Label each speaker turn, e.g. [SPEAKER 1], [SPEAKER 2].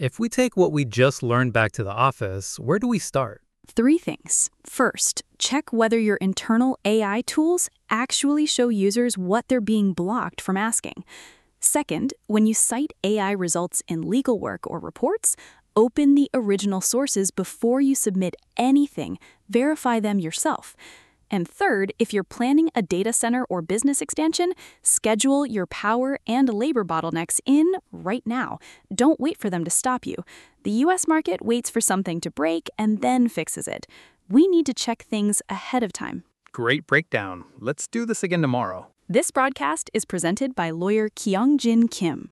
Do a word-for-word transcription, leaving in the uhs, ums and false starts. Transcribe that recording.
[SPEAKER 1] If we take what we just learned back to the office, where do we start?
[SPEAKER 2] Three things. First, check whether your internal A I tools actually show users what they're being blocked from asking. Second, when you cite A I results in legal work or reports, open the original sources before you submit anything. Verify them yourself. And third, if you're planning a data center or business expansion, schedule your power and labor bottlenecks in right now. Don't wait for them to stop you. The U S market waits for something to break and then fixes it. We need to check things ahead of time.
[SPEAKER 1] Great breakdown. Let's do this again tomorrow.
[SPEAKER 2] This broadcast is presented by lawyer Kyung-Jin Kim.